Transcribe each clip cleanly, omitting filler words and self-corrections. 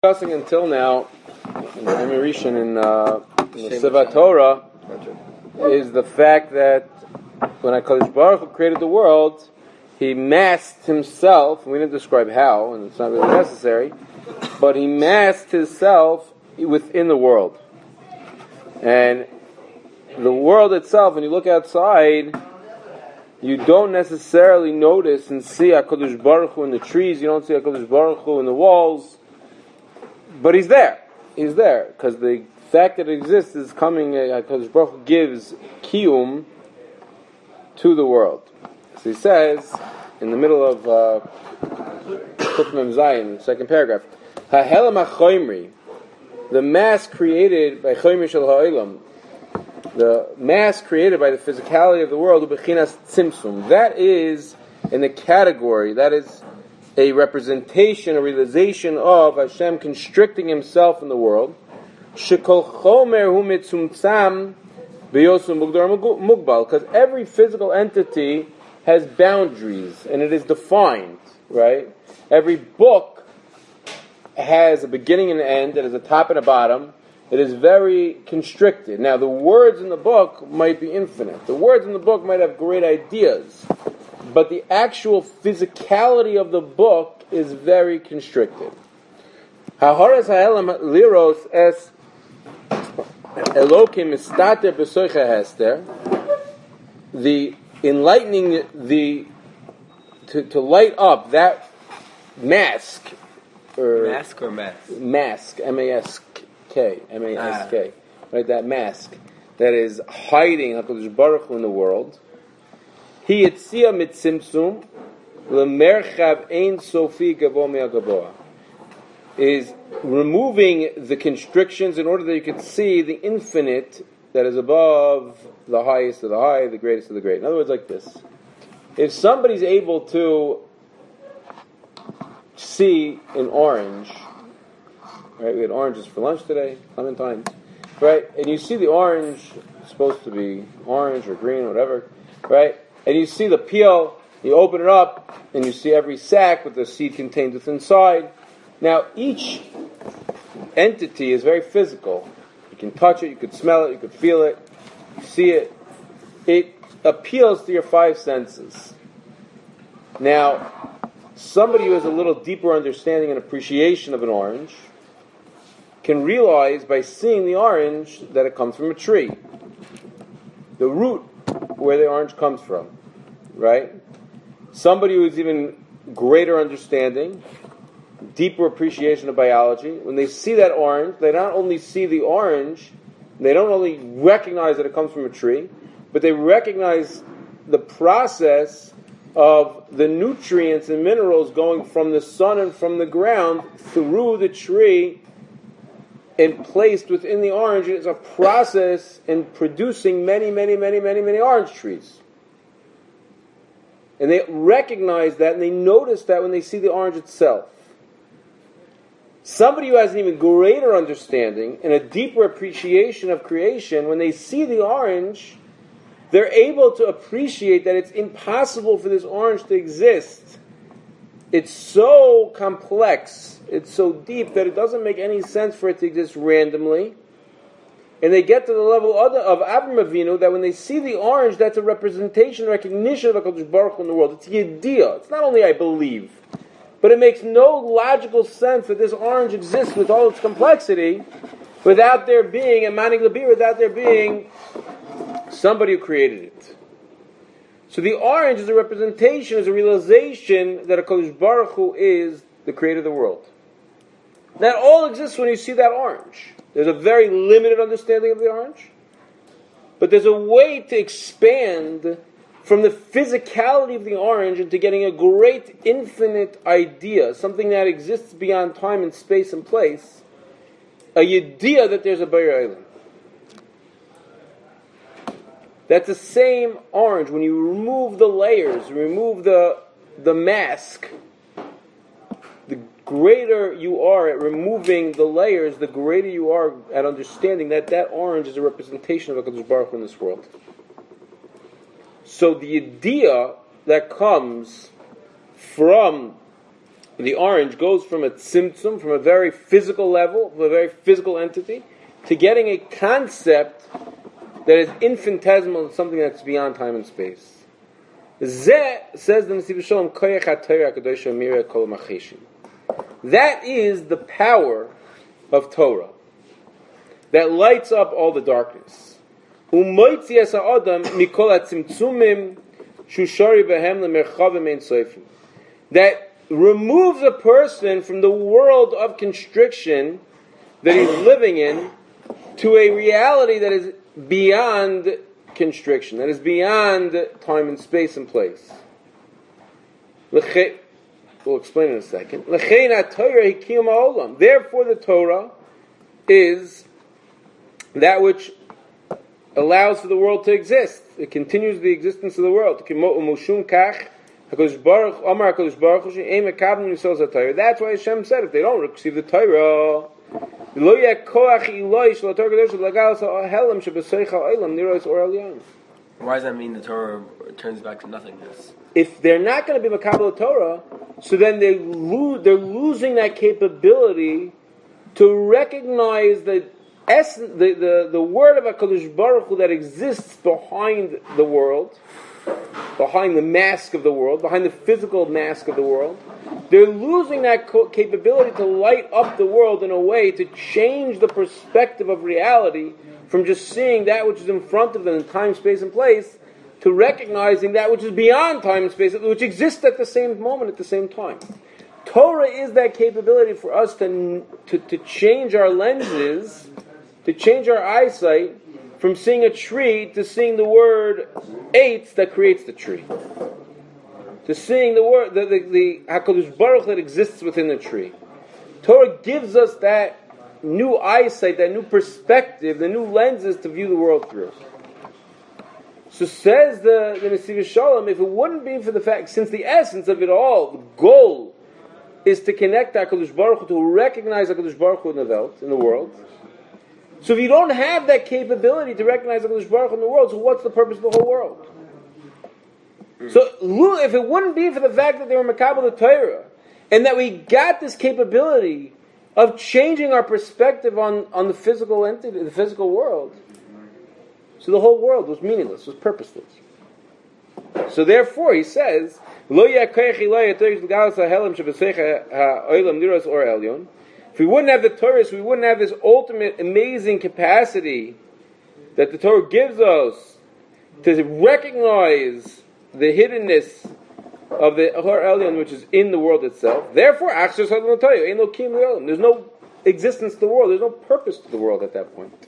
Discussing until now in the Emerishan in the Sivat Torah is the fact that when HaKadosh Baruch Hu created the world, He masked Himself. We didn't describe how, and it's not really necessary, but He masked Himself within the world. And the world itself, when you look outside, you don't necessarily notice and see HaKadosh Baruch Hu in the trees. You don't see HaKadosh Baruch Hu in the walls. But He's there. He's there. Because the fact that it exists is coming, HaKadosh Baruch Hu gives kiyum to the world. So He says, in the middle of Kuf Mem Zayin, the second paragraph, Ha'helam ha'choimri, the mass created by Choimri Shel Ha'olam, the mass created by the physicality of the world, Ubechinas Tzimtzum, that is in the category, that is a representation, a realization of Hashem constricting Himself in the world. Shekol chomer hu mitzumtzam b'yosu mugdar mugbal, because every physical entity has boundaries and it is defined, right? Every book has a beginning and an end, it has a top and a bottom. It is very constricted. Now, the words in the book might be infinite. The words in the book might have great ideas. But the actual physicality of the book is very constricted. Haharas ha'elam liros es Elokim mistater b'soicha hester. The enlightening, to light up that mask. Mask or mask? Mask, M-A-S-K, right? That mask that is hiding HaKadosh Baruch Hu in the world. He yitzia mitzimtzum lemerchav ein sofi gavo me'agaboa, is removing the constrictions in order that you can see the infinite that is above the highest of the high, the greatest of the great. In other words, like this: if somebody's able to see an orange, right? We had oranges for lunch today, clementines, right? And you see the orange, it's supposed to be orange or green or whatever, right? And you see the peel, you open it up, and you see every sac with the seed contained within inside. Now, each entity is very physical. You can touch it, you could smell it, you could feel it, you see it. It appeals to your five senses. Now, somebody who has a little deeper understanding and appreciation of an orange can realize by seeing the orange that it comes from a tree. The root where the orange comes from, right? Somebody who has even greater understanding, deeper appreciation of biology, when they see that orange, they not only see the orange, they don't only recognize that it comes from a tree, but they recognize the process of the nutrients and minerals going from the sun and from the ground through the tree and placed within the orange. It is a process in producing many orange trees. And they recognize that and they notice that when they see the orange itself. Somebody who has an even greater understanding and a deeper appreciation of creation, when they see the orange, they're able to appreciate that it's impossible for this orange to exist. It's so complex, it's so deep that it doesn't make any sense for it to exist randomly. And they get to the level of Avraham Avinu that when they see the orange, that's a representation, recognition of HaKadosh Baruch Hu in the world. It's Yediyah. It's not only I believe, but it makes no logical sense that this orange exists with all its complexity without there being a Manig Labir, without there being somebody who created it. So the orange is a representation, is a realization that HaKadosh Baruch Hu is the creator of the world. That all exists when you see that orange. There's a very limited understanding of the orange, but there's a way to expand from the physicality of the orange into getting a great infinite idea, something that exists beyond time and space and place, a idea that there's a B'rei Olam. That's the same orange. When you remove the layers, remove the mask, the greater you are at removing the layers, the greater you are at understanding that that orange is a representation of HaKadosh Baruch Hu in this world. So the idea that comes from the orange, goes from a tzimtzum, from a very physical level, a very physical entity, to getting a concept that is infinitesimal, something that's beyond time and space. Zeh, says the Nesiv Shalom, Koyach HaTorah HaKadosh HaMireh Kol Macheshim. That is the power of Torah that lights up all the darkness. Umoitzi es ha'adam mikol ha'tzimtzumim shushari behem lemerchavim ein soifim. That removes a person from the world of constriction that he's living in to a reality that is beyond constriction, that is beyond time and space and place. We'll explain in a second. Therefore the Torah is that which allows for the world to exist. It continues the existence of the world. That's why Hashem said, if they don't receive the Torah, why does that mean the Torah turns back to nothingness? If they're not going to be Makabel Torah, so then they're losing that capability to recognize the essence, the word of HaKadosh Baruch Hu that exists behind the world, behind the mask of the world, behind the physical mask of the world. They're losing that capability to light up the world in a way to change the perspective of reality from just seeing that which is in front of them in time, space, and place, to recognizing that which is beyond time and space, which exists at the same moment, at the same time. Torah is that capability for us to change our lenses, to change our eyesight from seeing a tree to seeing the word eitz that creates the tree. To seeing the word, the HaKadosh Baruch that exists within the tree. Torah gives us that new eyesight, that new perspective, the new lenses to view the world through. So says the Nesiv Shalom, if it wouldn't be for the fact, since the essence of it all, the goal is to connect HaKadosh Baruch Hu, to recognize HaKadosh Baruch Hu in the world. So if you don't have that capability to recognize HaKadosh Baruch Hu in the world, so what's the purpose of the whole world? So if it wouldn't be for the fact that they were Makabel the Torah, and that we got this capability of changing our perspective on the physical entity, the physical world, so the whole world was meaningless, was purposeless. So therefore, he says, if we wouldn't have the Torah, we wouldn't have this ultimate, amazing capacity that the Torah gives us to recognize the hiddenness of the Har Elyon, which is in the world itself. Therefore, there's no existence to the world. There's no purpose to the world at that point.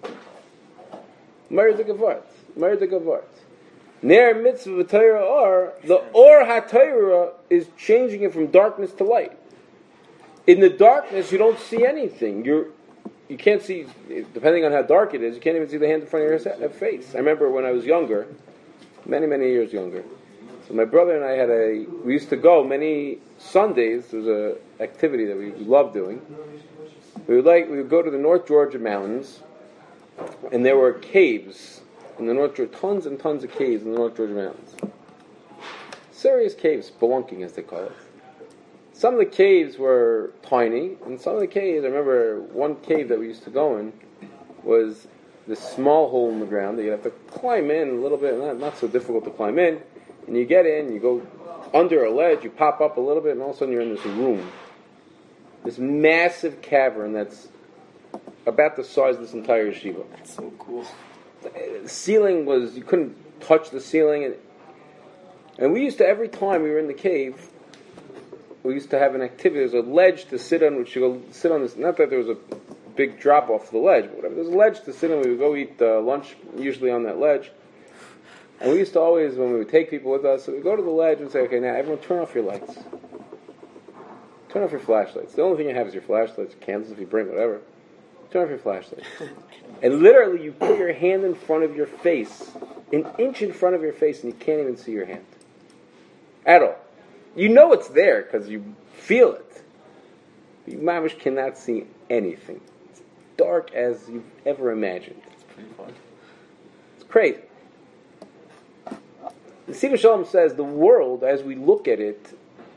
Mer de Gevart. Ner mitzvah v'Torah or, the Or HaTorah is changing it from darkness to light. In the darkness, you don't see anything. You can't see, depending on how dark it is, you can't even see the hand in front of your face. I remember when I was younger, many, many years younger. So my brother and I we used to go many Sundays. There was an activity that we loved doing. We would go to the North Georgia mountains, and there were caves in the North Georgia, tons and tons of caves in the North Georgia mountains. Serious caves, spelunking as they call it. Some of the caves were tiny, and some of the caves, I remember one cave that we used to go in was this small hole in the ground that you have to climb in a little bit, not so difficult to climb in, and you get in, you go under a ledge, you pop up a little bit, and all of a sudden you're in this room. This massive cavern that's about the size of this entire yeshiva. That's so cool. The ceiling was, you couldn't touch the ceiling, and we used to, every time we were in the cave, we used to have an activity. There's a ledge to sit on, which you go sit on this. Not that there was a big drop off the ledge, but whatever. There's a ledge to sit on. We would go eat lunch, usually on that ledge. And we used to always, when we would take people with us, so we'd go to the ledge and say, okay, now everyone turn off your lights. Turn off your flashlights. The only thing you have is your flashlights, candles if you bring, whatever. Turn off your flashlights. And literally, you put your hand in front of your face, an inch in front of your face, and you can't even see your hand. At all. You know it's there because you feel it. But you mamish cannot see anything. It's dark as you've ever imagined. It's pretty fun. It's crazy. The Nesiv Shalom says the world, as we look at it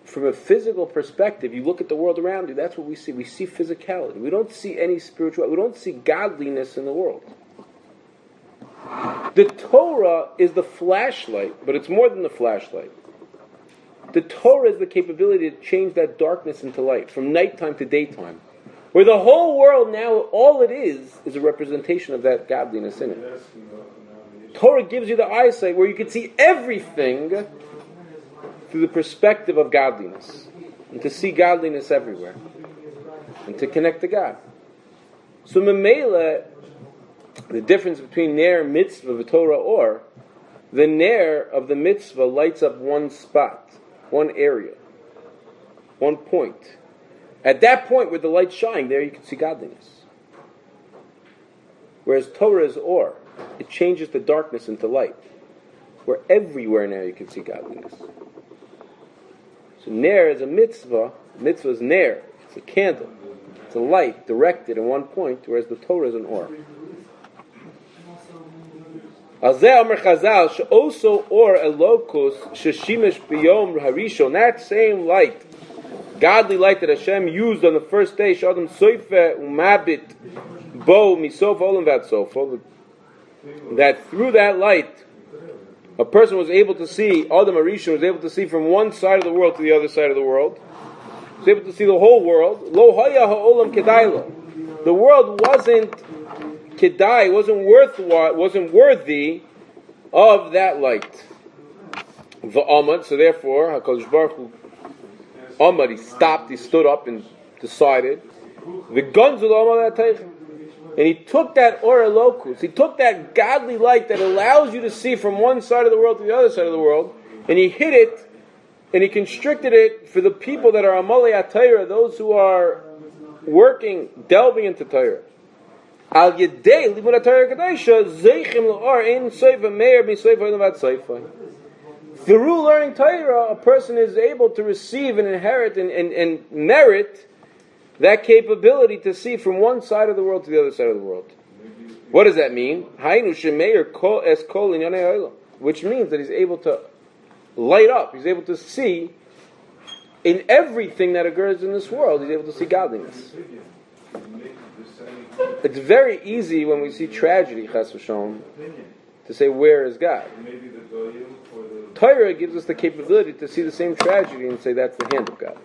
from a physical perspective, you look at the world around you, that's what we see. We see physicality. We don't see any spirituality. We don't see godliness in the world. The Torah is the flashlight, but it's more than the flashlight. The Torah is the capability to change that darkness into light, from nighttime to daytime. Where the whole world now, all it is a representation of that godliness in it. Torah gives you the eyesight where you can see everything through the perspective of godliness, and to see godliness everywhere, and to connect to God. So Memela, the difference between Ner Mitzvah and Torah Or, the Ner of the Mitzvah lights up one spot, one area, one point. At that point where the light's shining, there you can see godliness. Whereas Torah is Or, it changes the darkness into light, where everywhere now you can see godliness. So Ner is a mitzvah. Mitzvah is Ner. It's a candle. It's a light directed in one point, whereas the Torah is an Or. Azeh Amar Chazal she'oso or elokus sheshimish biyom harishon. That same light, godly light that Hashem used on the first day, shadam soife umabit bo misof olam vatsof. That through that light, a person was able to see, Adam Arisha was able to see from one side of the world to the other side of the world. He was able to see the whole world. Lo haya ha'olam kedaylo. The world wasn't kedai, wasn't worthy of that light. V'amad, so therefore, HaKadosh Baruch Hu, Amad, he stopped, he stood up and decided. V'ganzul amad atayich. And he took that Or Elokus, he took that godly light that allows you to see from one side of the world to the other side of the world, and he hid it, and he constricted it for the people that are Amalei HaTorah, those who are working, delving into Torah. Al Yedei Libud HaTorah Kadesha Zeichim L'Or Ein Soifa Meir B'Soifa Olam Vatsoifa. Through learning Torah, a person is able to receive and inherit and merit that capability to see from one side of the world to the other side of the world. What does that mean? Which means that he's able to light up, he's able to see in everything that occurs in this world, he's able to see godliness. It's very easy when we see tragedy, Chas v'Shalom, to say, where is God? Torah gives us the capability to see the same tragedy and say, that's the hand of God.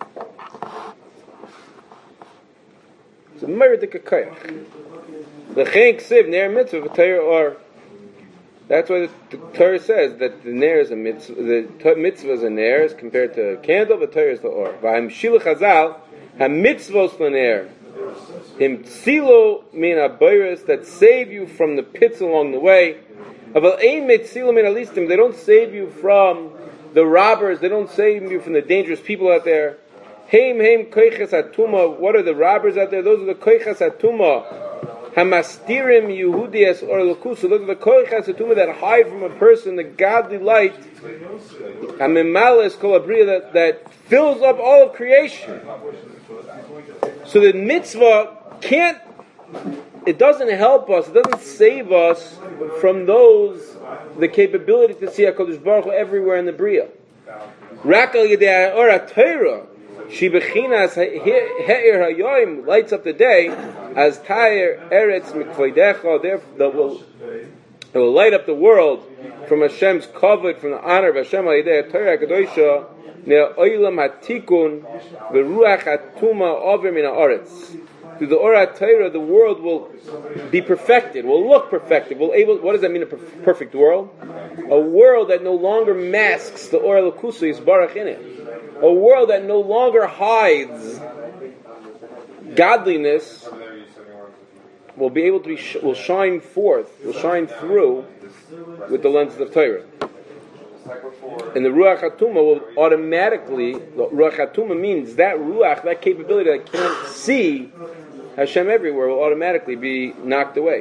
It's a meridik kayach. The chen ksiv ner mitzvah v'Torah Or. That's why the Torah says that the ner is a mitzvah. The mitzvah is a ner as compared to a candle. The Torah is the Or. V'ham shilu chazal ha mitzvos l'ner. Him tzilo min abayris that save you from the pits along the way. Aval ein mitzilo min alistim. They don't save you from the robbers. They don't save you from the dangerous people out there. Heim koiches atuma. What are the robbers out there? Those are the koiches atuma. Hamastirim Yehudias or Lukusa. Those are the koiches atuma that hide from a person the godly light. Hamimales kolabriya that fills up all of creation. So the mitzvah can't. It doesn't help us. It doesn't save us from the capability to see HaKadosh Baruch Hu everywhere in the bria. Rakal yedei Or Torah. She bechinas he'er hayoim lights up the day as tayer eretz mikvoidecha. Therefore, it will light up the world from Hashem's kavod, from the honor of Hashem al yedei Torah Kadosha ne'olam hatikun v'ruach hatuma over min haaretz. Through the Or HaTorah, the world will be perfected, will look perfected. What does that mean, a perfect world? A world that no longer masks the Or Elokusa Yisbarach in it. A world that no longer hides godliness will be able to will shine forth, will shine through with the lenses of Torah. And the Ruach HaTuma will automatically, Ruach HaTuma means that Ruach, that capability that can't see Hashem everywhere, will automatically be knocked away.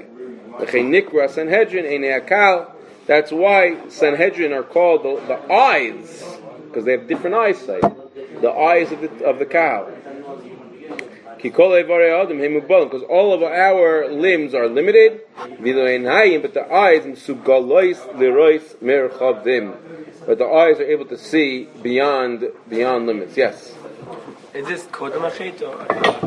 That's why Sanhedrin are called the eyes, because they have different eyesight. The eyes of the cow. Because all of our limbs are limited, but the eyes but the eyes are able to see beyond limits. Yes. Is this kodem achet or?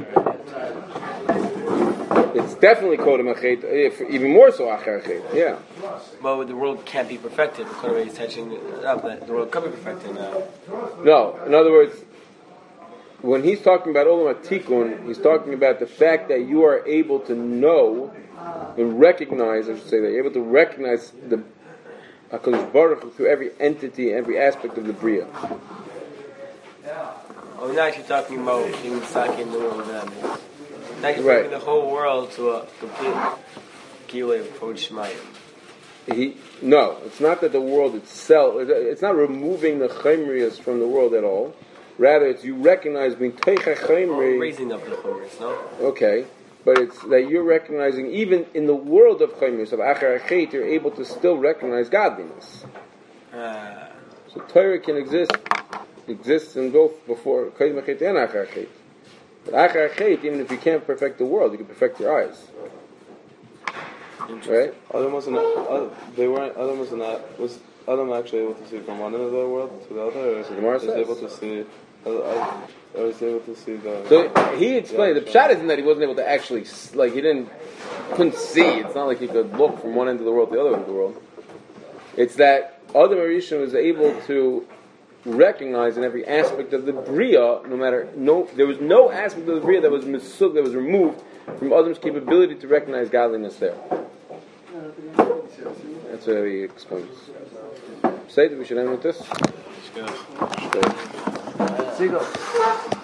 It's definitely kodem achet, even more so achar achet. Yeah. But the world can't be perfected. Kodem is touching up that the world can be perfected now. No, in other words, when he's talking about Olam HaTikun, he's talking about the fact that you are able to know and recognize, I should say, that you're able to recognize the HaKadosh Baruch Hu through every entity, every aspect of the Bria. We're not actually talking about being stuck in the world of them. We're actually Right. bringing the whole world to a complete Gilei of Kod Shemayim. No, it's not that the world itself, it's not removing the Chemrias from the world at all. Rather, it's you recognize being Teicha Chemri. Raising up the Chomris, no? Okay, but it's that you're recognizing, even in the world of Chemrias, of Achar Achet, you're able to still recognize godliness. So Torah can exists in both before Kodem Achet and Achar Achet. But Achar Achet, even if you can't perfect the world, you can perfect your eyes. Right? Adam was Adam actually able to see from one end of the world to the other, or So the Gemara was says. able to see? I was able to see the. So he explained the pshat isn't that he wasn't able to actually couldn't see. It's not like he could look from one end of the world to the other end of the world. It's that Adam Arishan was able to recognize in every aspect of the Bria, there was no aspect of the Bria that was misug, that was removed from Adam's capability to recognize godliness there. That's what he explains. Say that we should end with this. Let's go.